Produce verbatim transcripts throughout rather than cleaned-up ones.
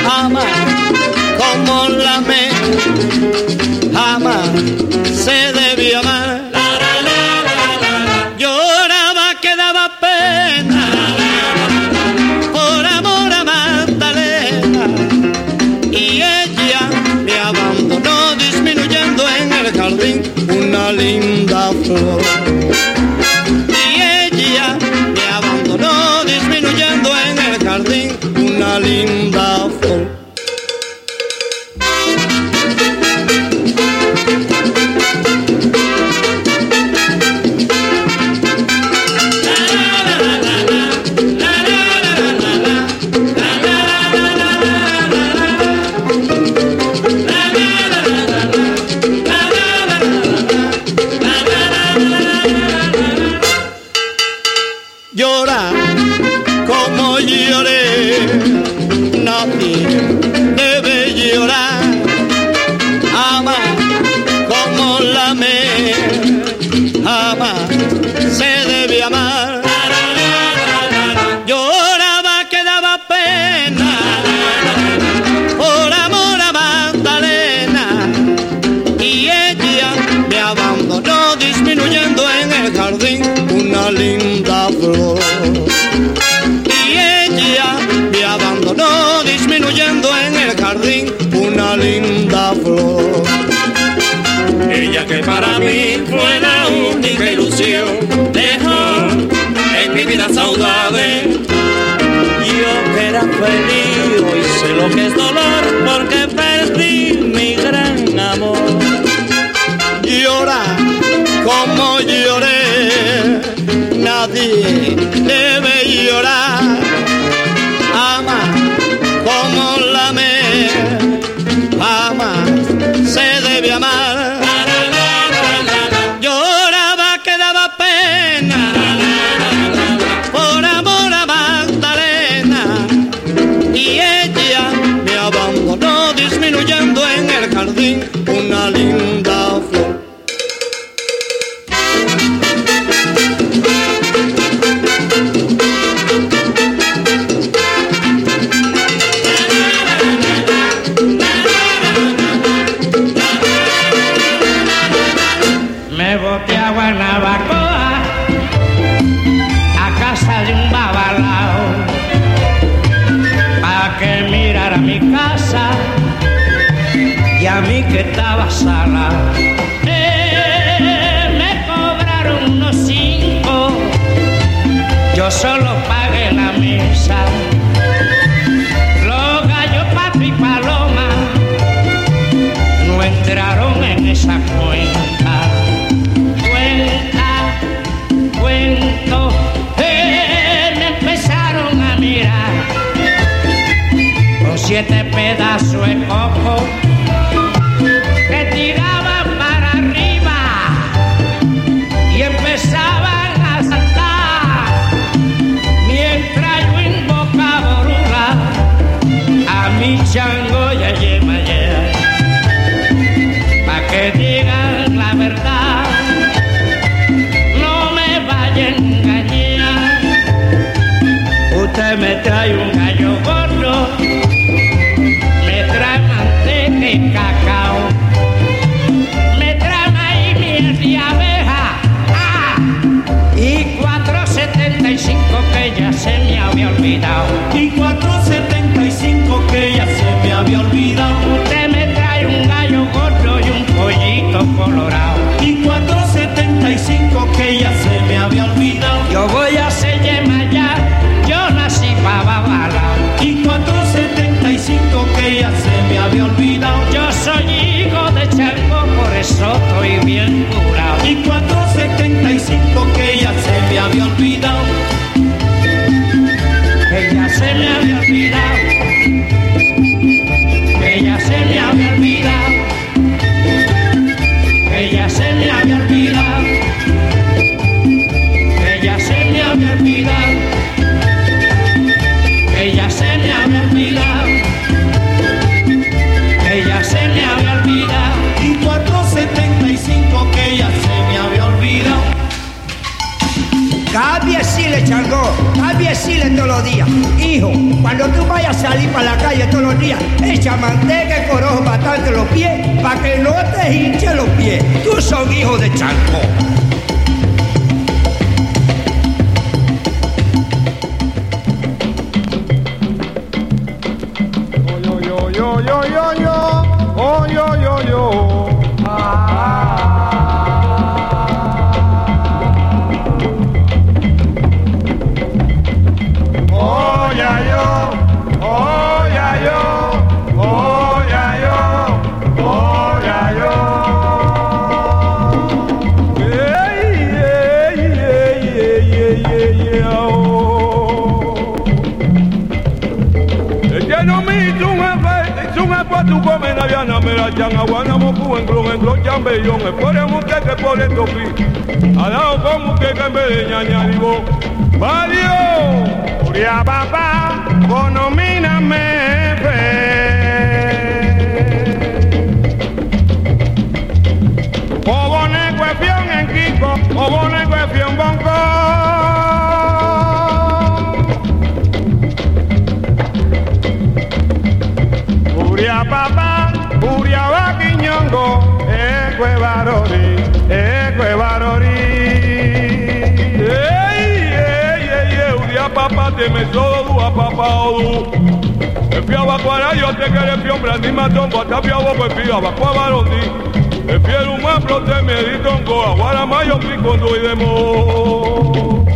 Jamás como la me, jamás se debió amar. Lloraba que daba pena por amor a Magdalena, y ella me abandonó disminuyendo en el jardín una linda flor. Y ella me abandonó disminuyendo en el jardín una linda flor. Llorar como lloré, nadie debe llorar. Amar como la amé, jamás se debe amar. Lloraba que daba pena por amor a Magdalena, y ella me abandonó disminuyendo en el jardín una linda flor. Y ella me abandonó disminuyendo en el jardín una linda flor. Ella que para mí fue la única ilusión, dejó en mi vida saudades. Yo que era feliz hoy sé lo que es dolor, porque perdí mi gran amor. Llorar como lloré, nadie debe llorar. Amar como la amé, jamás se debe amar. Lloraba que daba pena por amor a Magdalena, y ella me abandonó disminuyendo en el jardín una linda flor. Me boté a Guanabacoa, a casa de un babalao, pa' que mirara mi casa y a mí que estaba sala. Eh, me cobraron unos cinco, yo solo pagué la mesa. Los gallos, pato y paloma no entraron en esa cuenta. Cuento, eh, me empezaron a mirar con siete pedazos de coco que tiraban para arriba y empezaban a saltar mientras yo invocaba Orula a mi chango y a Yemayé, pa' que digan la verdad. Usted me trae un gallo gordo, me trae manteca y cacao, me trae maíz, miel y abeja, ah, y cuatro setenta y cinco que ya se me había olvidado. Y cuatro setenta y cinco que ya se me había olvidado. vaya a salir para la calle todos los días, echa manteca y corojo bastante los pies, para que no te hinche los pies. Tú son hijo de chanco. Yo, yo, yo, yo, yo, yo, oh, yo, yo, yo. Ah. Oh, ya yo, oh, ya yo, oh, ya yo, oh, ya yo. Hey, hey, hey, hey, hey, hey, oh. El que no me hizo un jefe, hizo un jefe, tú comes la viana, me la chan, aguana, mocu, en clon, en clon, chambellón, es por el muque que por el topi, ha dado con muque que en vez de ñaña, digo, ¡Vadio! Uria papá, bonomíname fe. Obone cuefión en Kiko, obone cuefión bonco. Uria papá, uria vaquiñongo, eque varori, eque varori. Papá te me solo du a papá odu. E fiaba cuara yo te quere fion brandi matongo hasta fiaba pues fiaba cuava rondi. E fiero un mapro te me di tongo aguara mayo pico do y demo.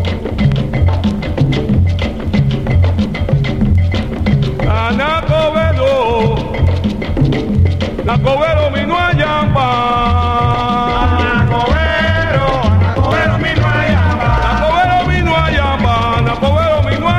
Ana Covedo, la Covero mi no ayamba. Ana Covero, Ana Covero mi no ayamba. La Covero mi no ayamba, la Covero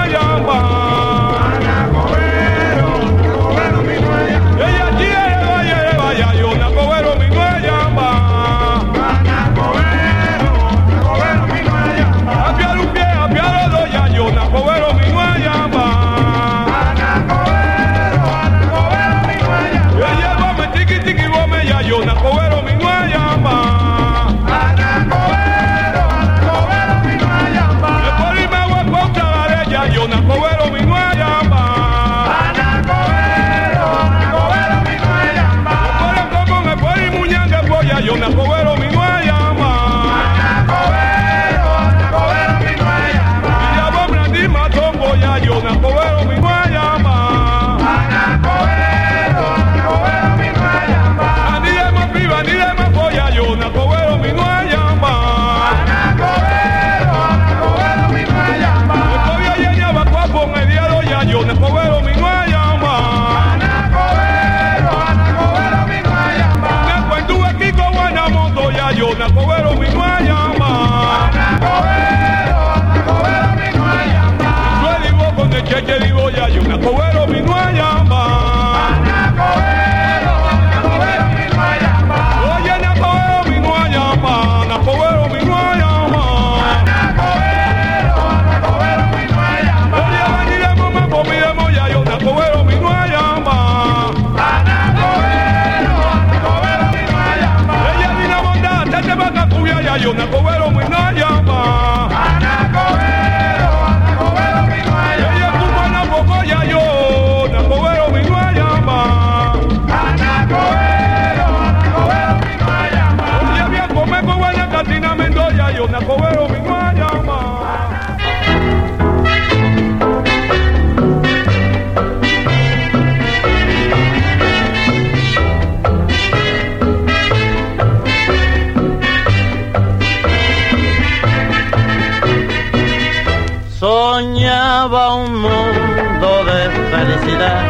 Soñaba un mundo de felicidad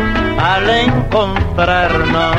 al encontrarnos,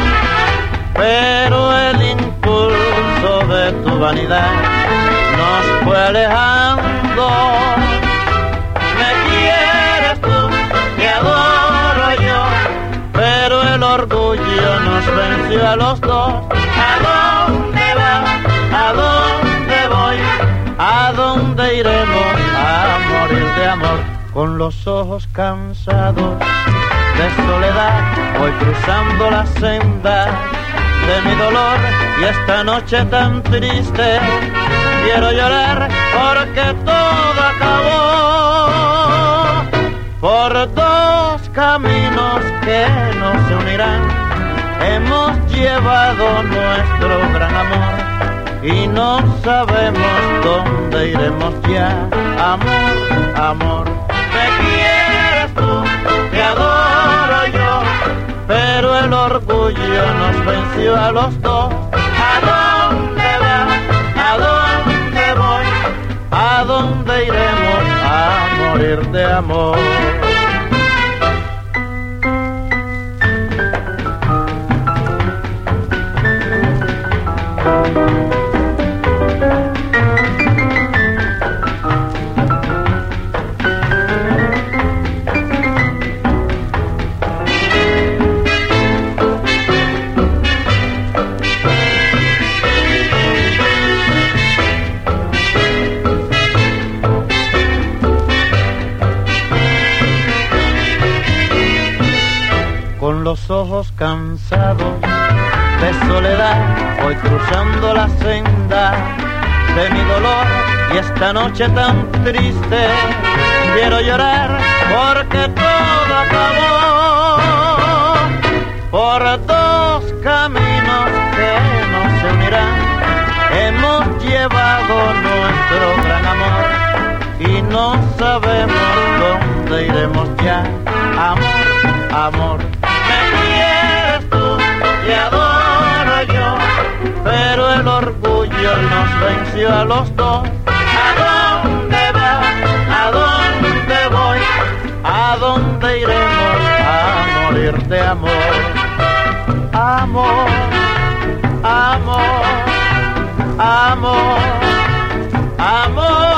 pero el impulso de tu vanidad nos fue alejando. Me quieres tú, te adoro yo, pero el orgullo nos venció a los dos. ¿A dónde vas? ¿A dónde voy? ¿A dónde iremos a morir de amor? Con los ojos cansados de soledad voy cruzando la senda de mi dolor, y esta noche tan triste quiero llorar porque todo acabó. ¿Por dónde caminos que nos unirán. Hemos llevado nuestro gran amor y no sabemos dónde iremos ya. Amor, amor, me quieres tú, te adoro yo, pero el orgullo nos venció a los dos. ¿A dónde vas? ¿A dónde voy? ¿A dónde iremos a morir de amor? Los ojos cansados de soledad, voy cruzando la senda de mi dolor, y esta noche tan triste quiero llorar porque todo acabó. Por dos caminos que nos unirán hemos llevado nuestro gran amor y no sabemos dónde iremos ya. Amor, amor, te adoro yo, pero el orgullo nos venció a los dos. ¿A dónde vas? ¿A dónde voy? ¿A dónde iremos a morir de amor? Amor, amor, amor, amor.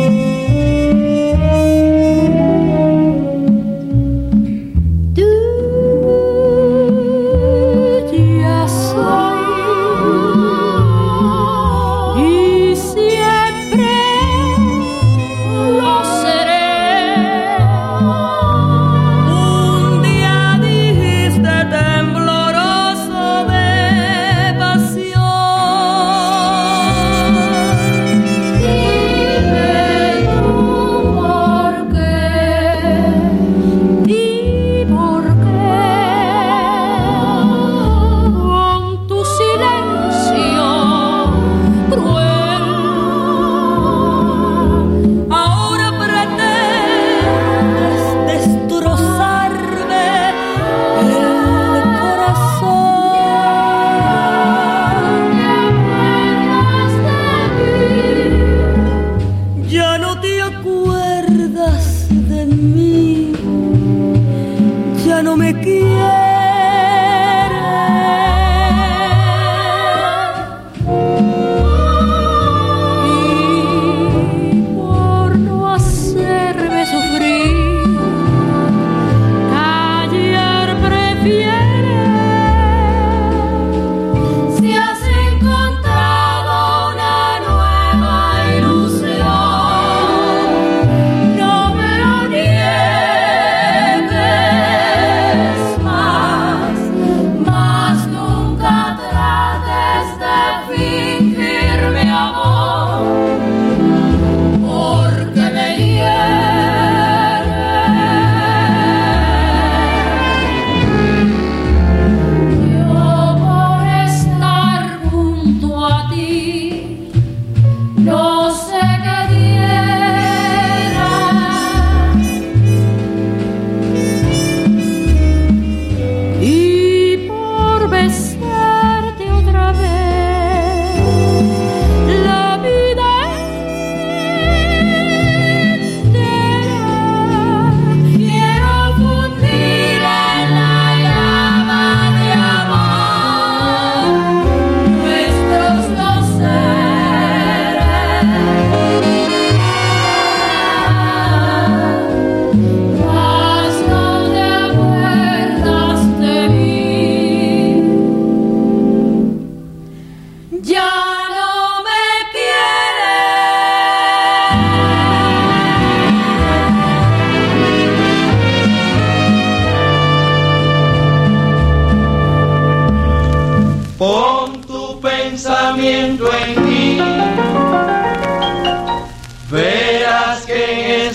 Do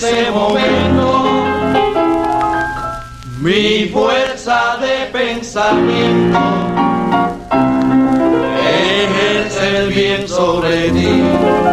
ese momento mi fuerza de pensamiento ejerce el bien sobre ti.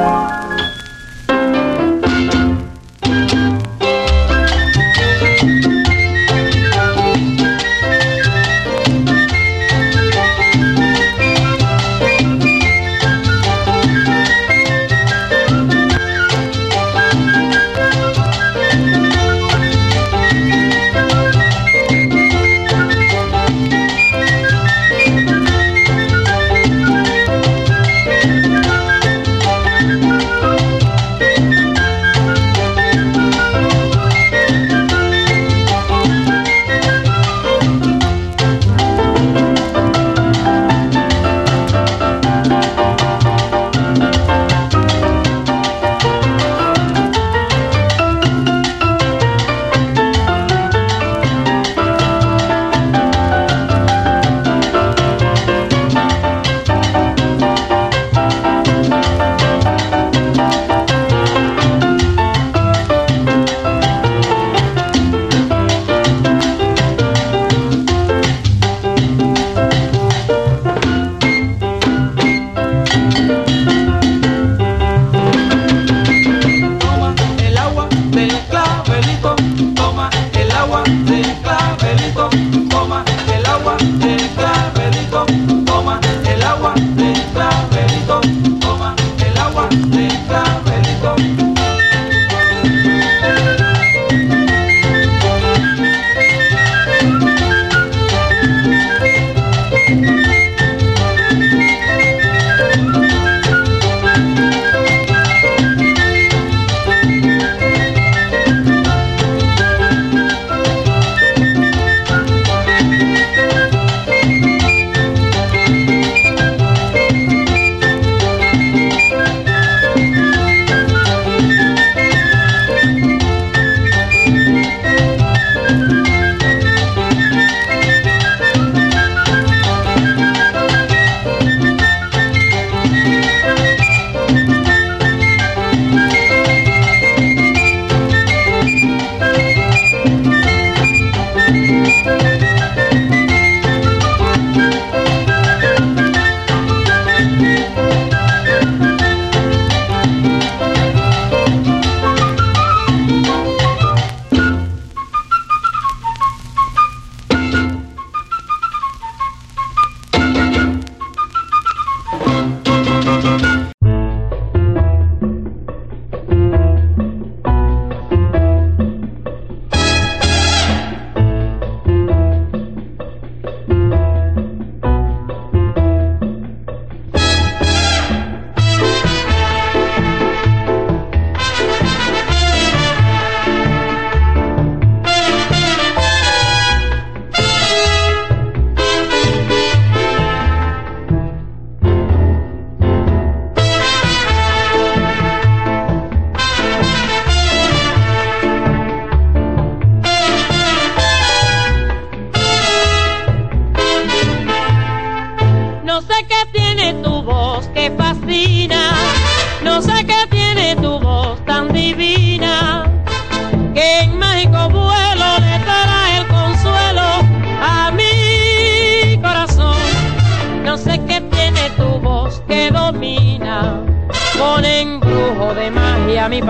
Mi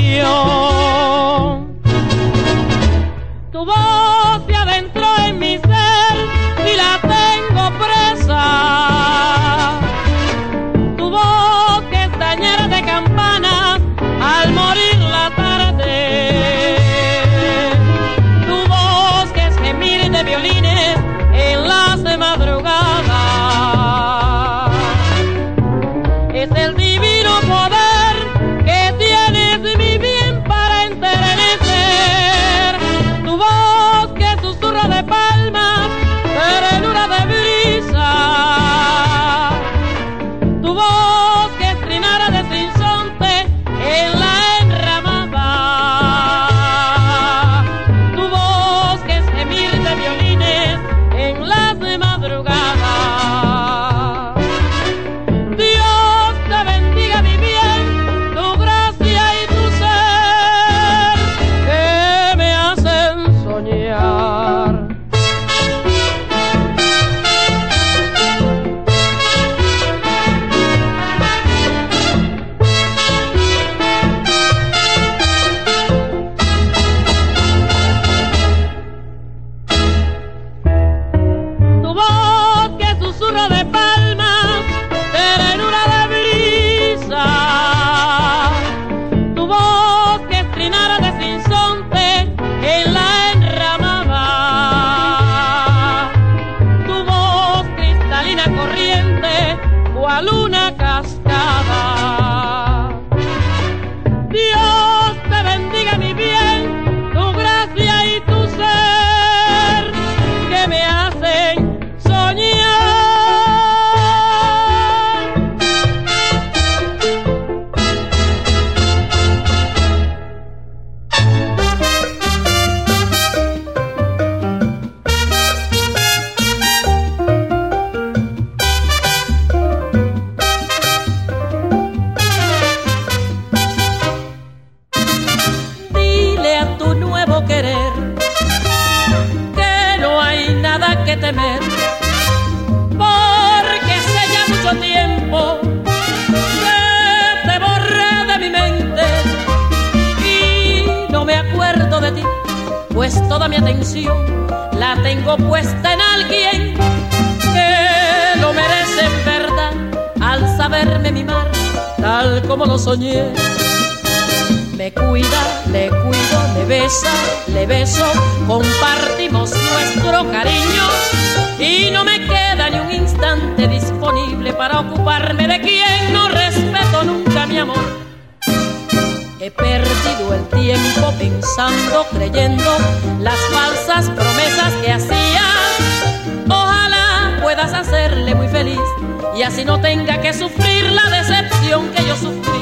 pasión, tu voz se adentró en mi ser y la tengo presa, tu voz que es tañera de campanas al morir la tarde, tu voz que es gemir de violines en las de madrugada, es el divino poder que tienes mi bien para enternecer, tu voz que susurra de paz pues toda mi atención la tengo puesta en alguien que lo merece en verdad, al saberme mimar tal como lo soñé. Me cuida, le cuido, le besa, le beso, compartimos nuestro cariño y no me queda ni un instante disponible para ocuparme de quien no respeto nunca, mi amor. He perdido el tiempo pensando, creyendo las falsas promesas que hacías. Ojalá puedas hacerle muy feliz y así no tenga que sufrir la decepción que yo sufrí.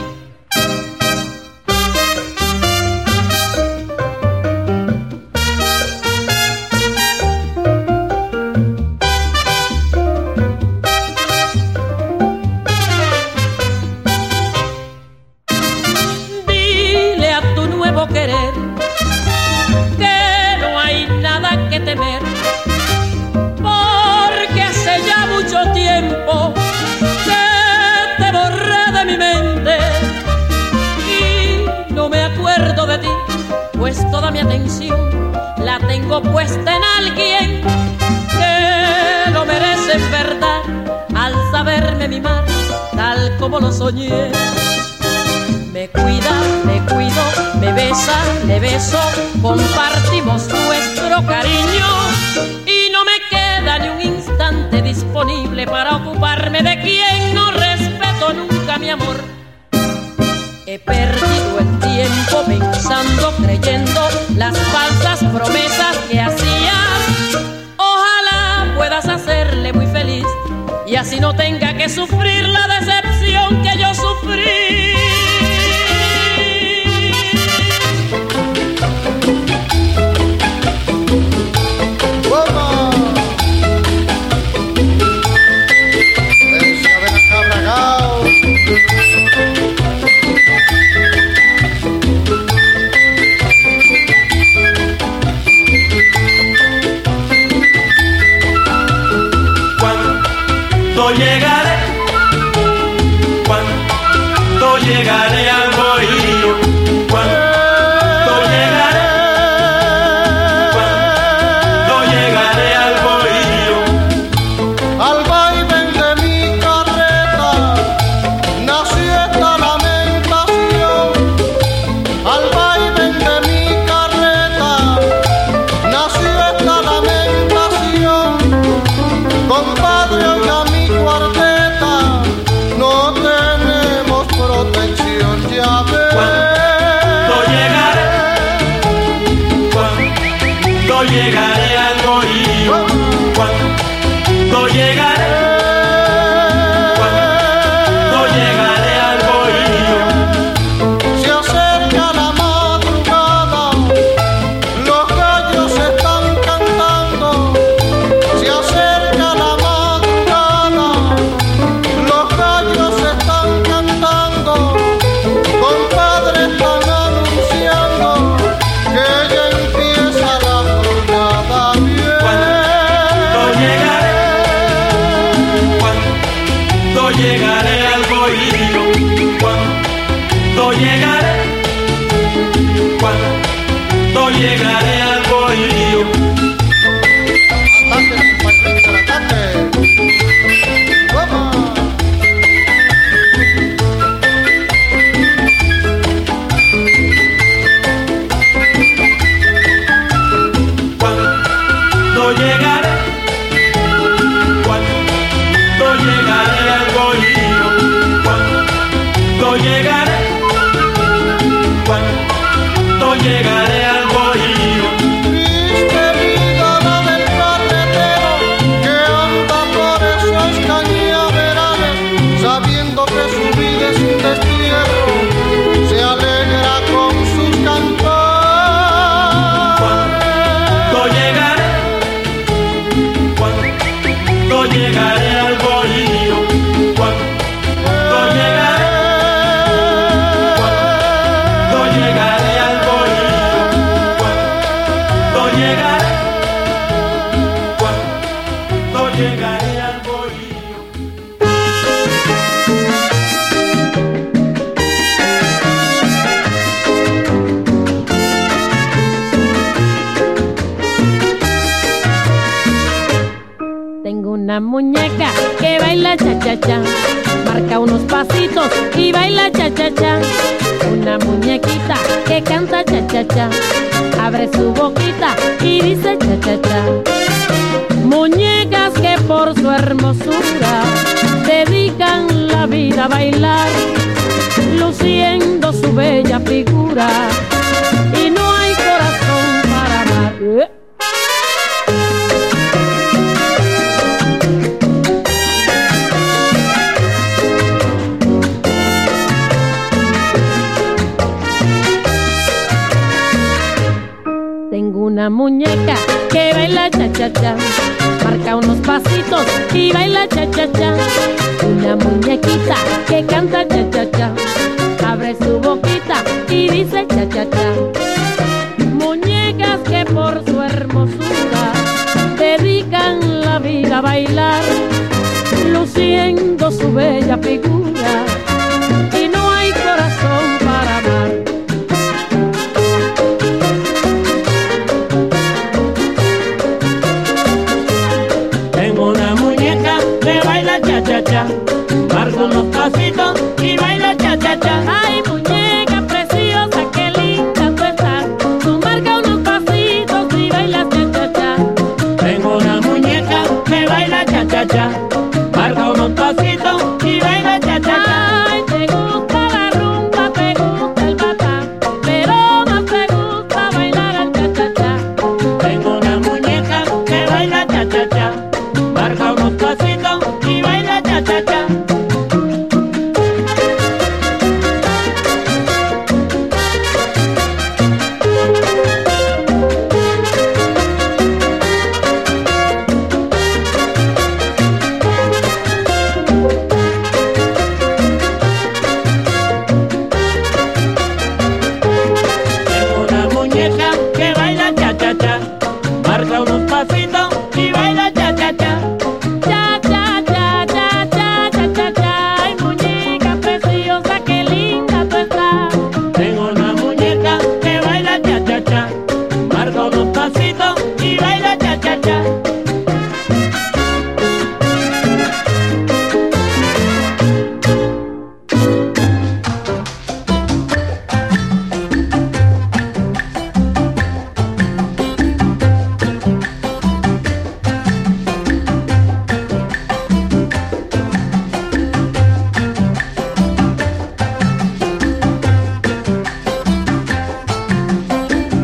Pues toda mi atención la tengo puesta en alguien que lo merece en verdad, al saberme mimar tal como lo soñé. Me cuida, me cuido, me besa, le beso, compartimos nuestro cariño y no me queda ni un instante disponible para ocuparme de quien no respeto nunca, mi amor. He perdido el tiempo pensando, creyendo las falsas promesas que hacías. Ojalá puedas hacerle muy feliz y así no tenga que sufrir la decepción que yo sufrí. Cuando llegaré, cuando llegaré al bohío, cuando llegaré, cuando llegaré al bohío. Al vaivén de mi carreta nació esta lamentación. Al vaivén de mi carreta nació esta lamentación. Compadre, oiga mi cuarteta, no tenemos protección, ya ves. Cuando llegaré, cuando llegaré al bohío, cuando llegaré, cuando llegaré al bohío. Se acerca la madrugada, los gallos están cantando. Se acerca la madrugada, los gallos están cantando. Compadre, están anunciando que ya empieza la jornada bien. Cuando llegaré, cuando llegaré al bohío, cuando llegaré, cuando llegaré al bohío. Atate, compadrito, atate. Vamos. Cuando llegaré, cuando llegaré al bohío, cuando llegaré, cuando llegaré al bohío. Viste vida la del carretero que anda por esos cañaverales, sabiendo que su vida es un destierro, se alegra con sus cantares. Cuando llegaré, cuando llegaré al bohío, cuando llegaré, cuando llegaré al bohío. una muñeca que baila cha-cha-cha, marca unos pasitos y baila cha-cha-cha. Una muñequita que canta cha-cha-cha, abre su boquita y dice cha-cha-cha. Muñecas que por su hermosura dedican la vida a bailar, luciendo su bella figura, y no hay corazón para amar. ¿Eh? Tengo una muñeca que baila cha-cha-cha, marca unos pasitos y baila cha-cha-cha. Una muñequita que canta cha-cha-cha,